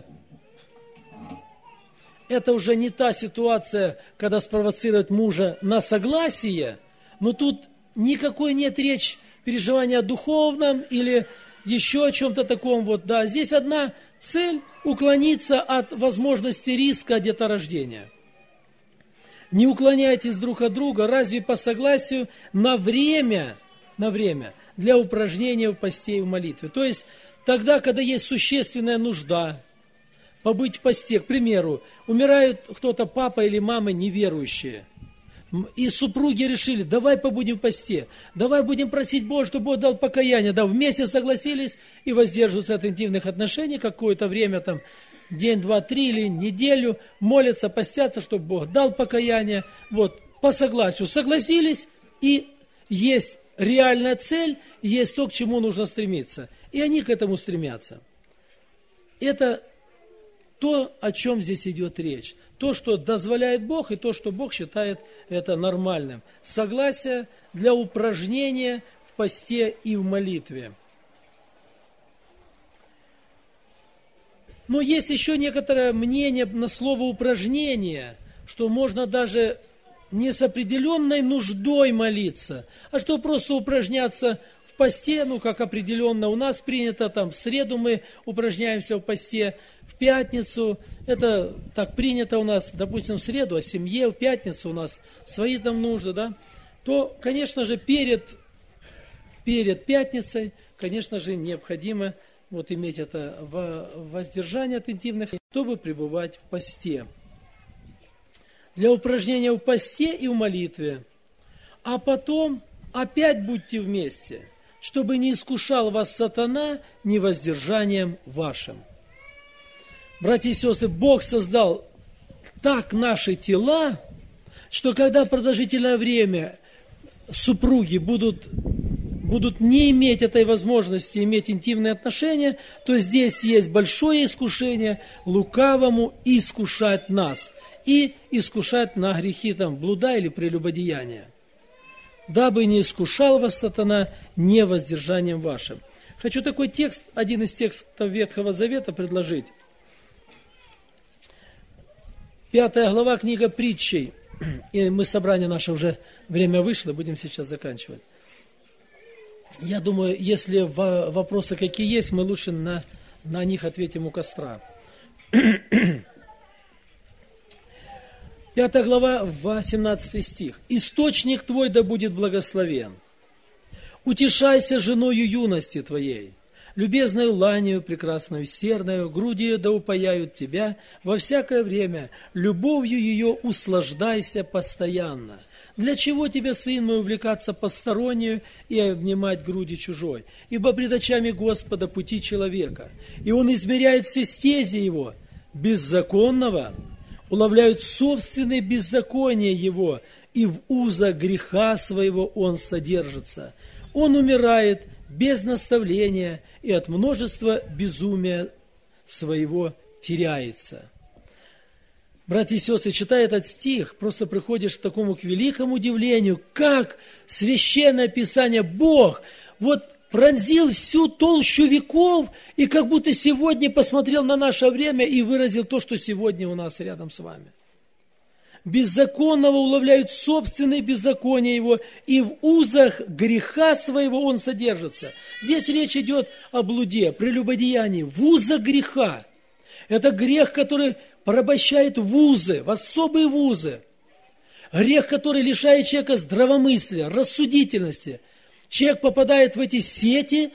это уже не та ситуация, когда спровоцировать мужа на согласие, но тут никакой нет речи, переживания о духовном или еще о чем-то таком, вот, да. Здесь одна Цель – уклониться от возможности риска деторождения. Не уклоняйтесь друг от друга, разве по согласию на время, на время для упражнения в посте и в молитве. То есть тогда, когда есть существенная нужда, побыть в посте. К примеру, умирает кто-то, папа или мама неверующие. И супруги решили, давай побудем в посте, давай будем просить Бога, чтобы Бог дал покаяние. Да, вместе согласились и воздерживаются от интимных отношений какое-то время, там, день, два, три или неделю, молятся, постятся, чтобы Бог дал покаяние. Вот, по согласию согласились, и есть реальная цель, есть то, к чему нужно стремиться. И они к этому стремятся. Это то, о чем здесь идет речь. То, что дозволяет Бог, и то, что Бог считает это нормальным. Согласие для упражнения в посте и в молитве. Но есть еще некоторое мнение на слово «упражнение», что можно даже не с определенной нуждой молиться, а что просто упражняться в посте, ну, как определенно у нас принято, там, в среду мы упражняемся в посте, в пятницу, это так принято у нас, допустим, в среду, о семье, в пятницу у нас свои там нужды, да, то, конечно же, перед, перед пятницей, конечно же, необходимо вот иметь это воздержание от интимных, чтобы пребывать в посте. Для упражнения в посте и в молитве. А потом опять будьте вместе, чтобы не искушал вас сатана невоздержанием вашим. Братья и сестры, Бог создал так наши тела, что когда продолжительное время супруги будут, будут не иметь этой возможности иметь интимные отношения, то здесь есть большое искушение лукавому искушать нас и искушать на грехи там, блуда или прелюбодеяния. Дабы не искушал вас сатана невоздержанием вашим. Хочу такой текст, один из текстов Ветхого Завета предложить. Пятая глава, книга Притчей. И мы, собрание наше уже, время вышло, будем сейчас заканчивать. Я думаю, если вопросы какие есть, мы лучше на, на них ответим у костра. Пятая глава, восемнадцатый стих. «Источник твой да будет благословен. Утешайся женою юности твоей, любезною ланию, прекрасною серною, груди ее да упаяют тебя во всякое время, любовью ее услаждайся постоянно. Для чего тебе, сын мой, увлекаться постороннюю и обнимать груди чужой? Ибо пред очами Господа пути человека, и он измеряет все стези его, беззаконного, уловляют собственные беззакония его, и в узах греха своего он содержится. Он умирает без наставления, и от множества безумия своего теряется». Братья и сестры, читая этот стих, просто приходишь к такому к великому удивлению, как Священное Писание, Бог вот пронзил всю толщу веков, и как будто сегодня посмотрел на наше время и выразил то, что сегодня у нас рядом с вами. Беззаконного уловляют собственные беззакония его, и в узах греха своего он содержится. Здесь речь идет о блуде, прелюбодеянии, в узах греха. Это грех, который порабощает вузы, в особые вузы. Грех, который лишает человека здравомыслия, рассудительности. Человек попадает в эти сети,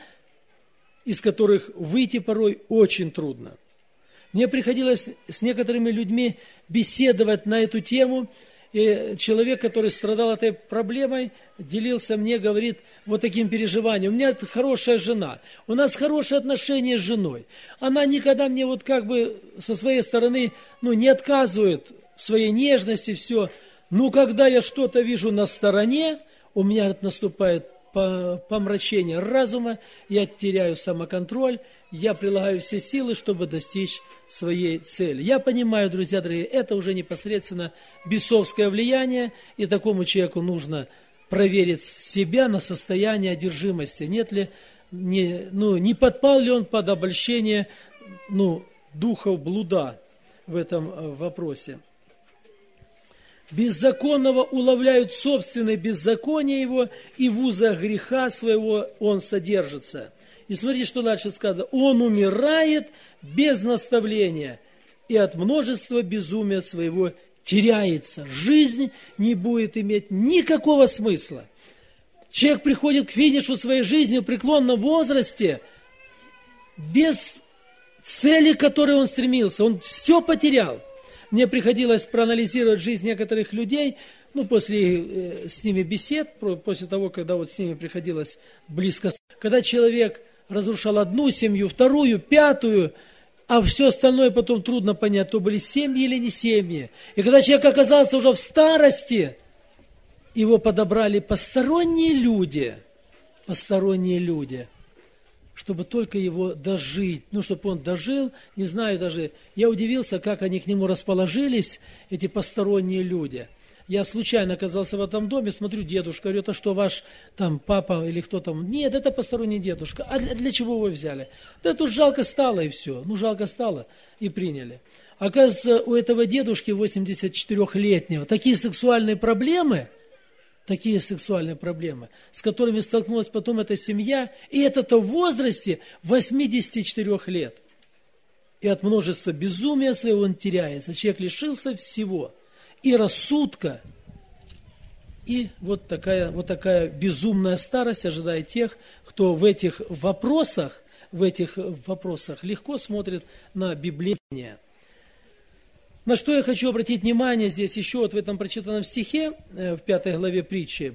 из которых выйти порой очень трудно. Мне приходилось с некоторыми людьми беседовать на эту тему, и человек, который страдал этой проблемой, делился мне, говорит, вот таким переживанием. У меня хорошая жена, у нас хорошие отношения с женой. Она никогда мне вот как бы со своей стороны, ну, не отказывает в своей нежности, все. Но когда я что-то вижу на стороне, у меня наступает помрачение разума, я теряю самоконтроль, я прилагаю все силы, чтобы достичь своей цели. Я понимаю, друзья дорогие, это уже непосредственно бесовское влияние, и такому человеку нужно проверить себя на состояние одержимости. Нет ли, не, ну, не подпал ли он под обольщение, ну, духов блуда в этом вопросе. Беззаконного уловляют собственное беззаконие его, и в узах греха своего он содержится. И смотрите, что дальше сказано. Он умирает без наставления и от множества безумия своего теряется. Жизнь не будет иметь никакого смысла. Человек приходит к финишу своей жизни в преклонном возрасте без цели, к которой он стремился. Он все потерял. Мне приходилось проанализировать жизнь некоторых людей, ну, после э, с ними бесед, после того, когда вот с ними приходилось близко. Когда человек разрушал одну семью, вторую, пятую, а все остальное потом трудно понять, то были семьи или не семьи. И когда человек оказался уже в старости, его подобрали посторонние люди, посторонние люди, чтобы только его дожить, ну, чтобы он дожил, не знаю даже, я удивился, как они к нему расположились, эти посторонние люди. Я случайно оказался в этом доме, смотрю, дедушка, говорю, это что, ваш там папа или кто там? Нет, это посторонний дедушка. А для, для чего вы взяли? Да тут жалко стало и все. Ну, жалко стало и приняли. Оказывается, у этого дедушки восьмидесятичетырёхлетнего такие сексуальные проблемы, такие сексуальные проблемы, с которыми столкнулась потом эта семья, и это-то в возрасте восьмидесяти четырёх лет. И от множества безумия своего он теряется. Человек лишился всего. И рассудка, и вот такая, вот такая безумная старость ожидает тех, кто в этих вопросах, в этих вопросах легко смотрит на библейное. На что я хочу обратить внимание здесь еще вот в этом прочитанном стихе, в пятой главе притчи,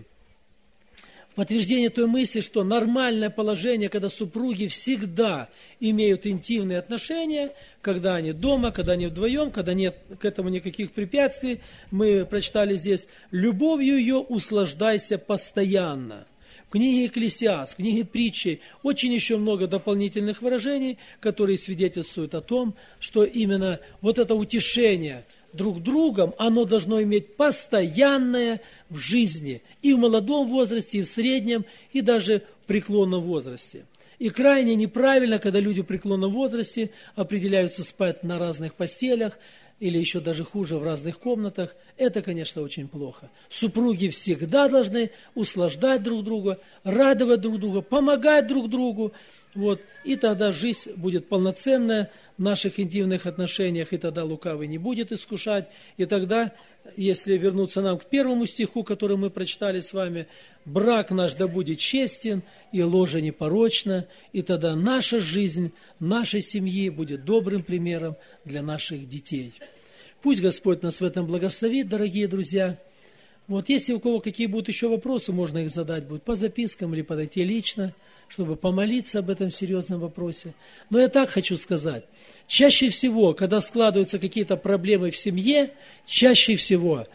в подтверждение той мысли, что нормальное положение, когда супруги всегда имеют интимные отношения, когда они дома, когда они вдвоем, когда нет к этому никаких препятствий. Мы прочитали здесь: «Любовью ее услаждайся постоянно». В книге Экклесиаст, в книге Притчи очень еще много дополнительных выражений, которые свидетельствуют о том, что именно вот это утешение друг другом, оно должно иметь постоянное в жизни, и в молодом возрасте, и в среднем, и даже в преклонном возрасте. И крайне неправильно, когда люди в преклонном возрасте определяются спать на разных постелях, или еще даже хуже, в разных комнатах. Это, конечно, очень плохо. Супруги всегда должны услаждать друг друга, радовать друг друга, помогать друг другу. Вот. И тогда жизнь будет полноценная в наших интимных отношениях, и тогда лукавый не будет искушать. И тогда, если вернуться нам к первому стиху, который мы прочитали с вами, брак наш да будет честен, и ложа непорочна, и тогда наша жизнь, нашей семьи будет добрым примером для наших детей. Пусть Господь нас в этом благословит, дорогие друзья. Вот если у кого какие будут еще вопросы, можно их задать будет по запискам или подойти лично, чтобы помолиться об этом серьезном вопросе. Но я так хочу сказать. Чаще всего, когда складываются какие-то проблемы в семье, чаще всего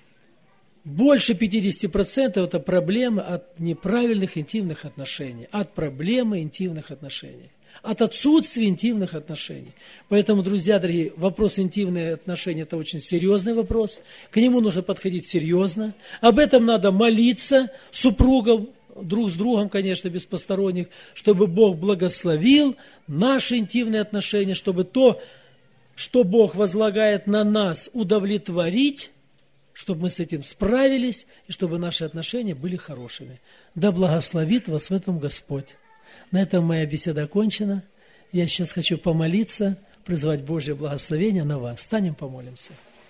больше пятьдесят процентов это проблемы от неправильных интимных отношений, от проблемы интимных отношений, от отсутствия интимных отношений. Поэтому, друзья дорогие, вопрос интимных отношений – это очень серьезный вопрос. К нему нужно подходить серьезно. Об этом надо молиться супругам, друг с другом, конечно, без посторонних, чтобы Бог благословил наши интимные отношения, чтобы то, что Бог возлагает на нас, удовлетворить, чтобы мы с этим справились, и чтобы наши отношения были хорошими. Да благословит вас в этом Господь. На этом моя беседа окончена. Я сейчас хочу помолиться, призвать Божье благословение на вас. Станем, помолимся.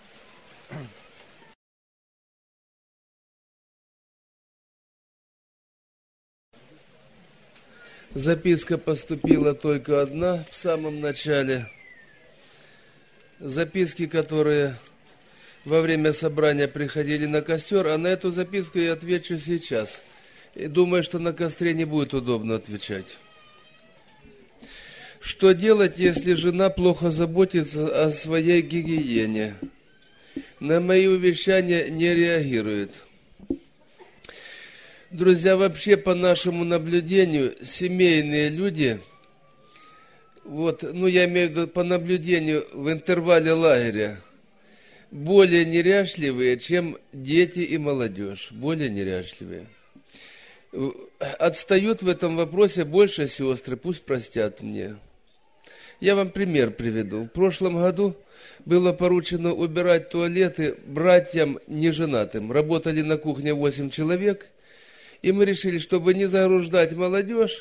Записка поступила только одна в самом начале. Записки, которые во время собрания приходили на костер, а на эту записку я отвечу сейчас. И думаю, что на костре не будет удобно отвечать. Что делать, если жена плохо заботится о своей гигиене? На мои увещания не реагирует. Друзья, вообще по нашему наблюдению, семейные люди, вот, ну я имею в виду по наблюдению в интервале лагеря, более неряшливые, чем дети и молодежь, более неряшливые. Отстают в этом вопросе больше сестры, пусть простят мне. Я вам пример приведу. В прошлом году было поручено убирать туалеты братьям неженатым. Работали на кухне восемь человек, и мы решили, чтобы не загружать молодежь,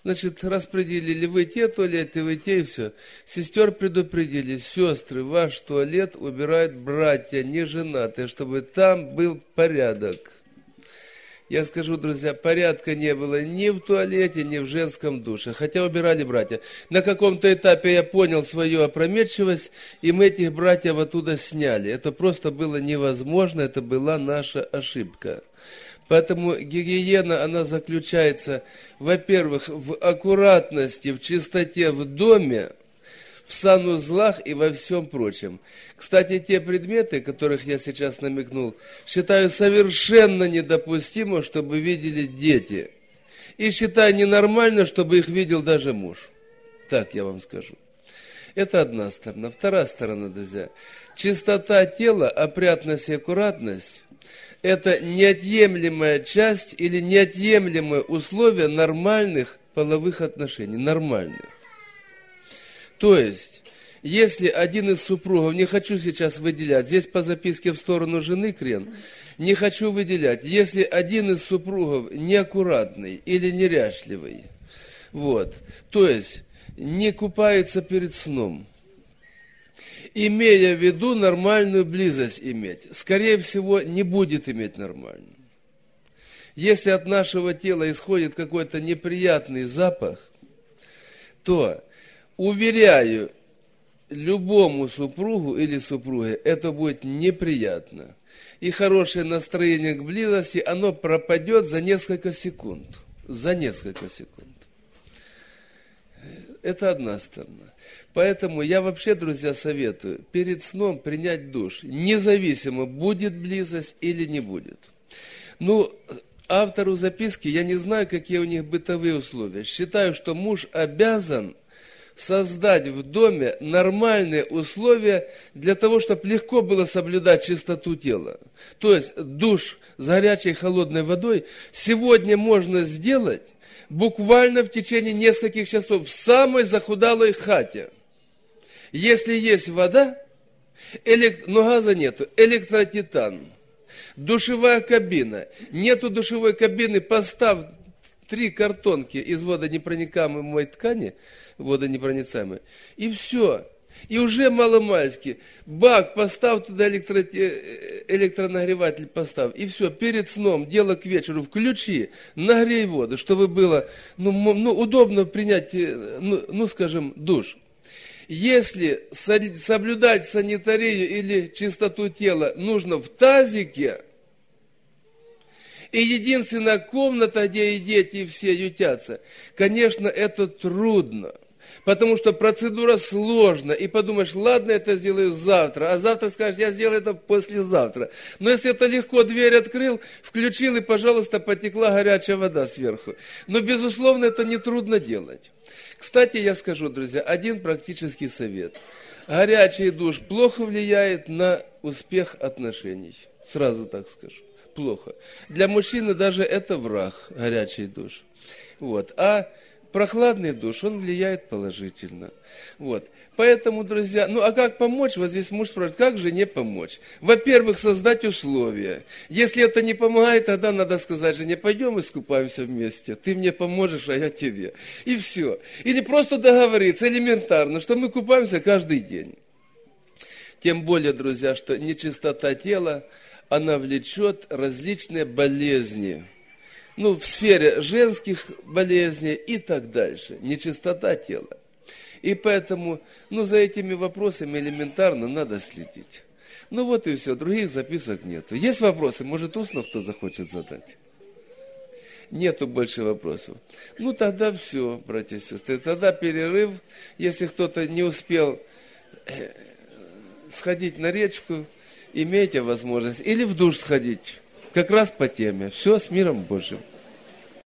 Значит, распределили вы те туалеты, вы те, и все. Сестер предупредили: сестры, ваш туалет убирают братья, не женатые, чтобы там был порядок. Я скажу, друзья, порядка не было ни в туалете, ни в женском душе, хотя убирали братья. На каком-то этапе я понял свою опрометчивость, и мы этих братьев оттуда сняли. Это просто было невозможно, это была наша ошибка. Поэтому гигиена, она заключается, во-первых, в аккуратности, в чистоте в доме, в санузлах и во всем прочем. Кстати, те предметы, которых я сейчас намекнул, считаю совершенно недопустимо, чтобы видели дети. И считаю ненормально, чтобы их видел даже муж. Так я вам скажу. Это одна сторона. Вторая сторона, друзья. Чистота тела, опрятность и аккуратность – это неотъемлемая часть или неотъемлемое условие нормальных половых отношений. Нормальных. То есть, если один из супругов, не хочу сейчас выделять, здесь по записке в сторону жены крен, не хочу выделять, если один из супругов неаккуратный или неряшливый, вот, то есть, не купается перед сном, имея в виду нормальную близость иметь, скорее всего, не будет иметь нормальную. Если от нашего тела исходит какой-то неприятный запах, то, уверяю, любому супругу или супруге это будет неприятно. И хорошее настроение к близости, оно пропадет за несколько секунд. За несколько секунд. Это одна сторона. Поэтому я вообще, друзья, советую перед сном принять душ, независимо, будет близость или не будет. Ну, автору записки, я не знаю, какие у них бытовые условия. Считаю, что муж обязан создать в доме нормальные условия для того, чтобы легко было соблюдать чистоту тела. То есть душ с горячей холодной водой сегодня можно сделать буквально в течение нескольких часов в самой захудалой хате. Если есть вода, элект... но газа нету, электротитан, душевая кабина. Нету душевой кабины, поставь три картонки из водонепроникаемой ткани, водонепроницаемой, и все. И уже маломальски. Бак поставь туда, электро... электронагреватель поставь, и все. Перед сном, дело к вечеру, включи, нагрей воду, чтобы было ну, ну, удобно принять, ну, ну, скажем, душ. Если соблюдать санитарию или чистоту тела нужно в тазике, и единственная комната, где и дети все ютятся, конечно, это трудно. Потому что процедура сложная, и подумаешь, ладно, это сделаю завтра, а завтра скажешь, я сделаю это послезавтра. Но если это легко, дверь открыл, включил, и, пожалуйста, потекла горячая вода сверху. Но, безусловно, это нетрудно делать. Кстати, я скажу, друзья, один практический совет. Горячий душ плохо влияет на успех отношений. Сразу так скажу. Плохо. Для мужчины даже это враг, горячий душ. Вот. А прохладный душ, он влияет положительно. Вот. Поэтому, друзья, ну а как помочь? Вот здесь муж спрашивает, как жене помочь? Во-первых, создать условия. Если это не помогает, тогда надо сказать жене, пойдем искупаемся вместе. Ты мне поможешь, а я тебе. И все. Или просто договориться элементарно, что мы купаемся каждый день. Тем более, друзья, что нечистота тела, она влечет различные болезни. Ну, в сфере женских болезней и так дальше. Нечистота тела. И поэтому, ну, за этими вопросами элементарно надо следить. Ну, вот и все. Других записок нету. Есть вопросы? Может, устно кто захочет задать? Нету больше вопросов. Ну, тогда все, братья и сестры. Тогда перерыв. Если кто-то не успел сходить на речку, имейте возможность. Или в душ сходить. Как раз по теме. Все с миром Божьим.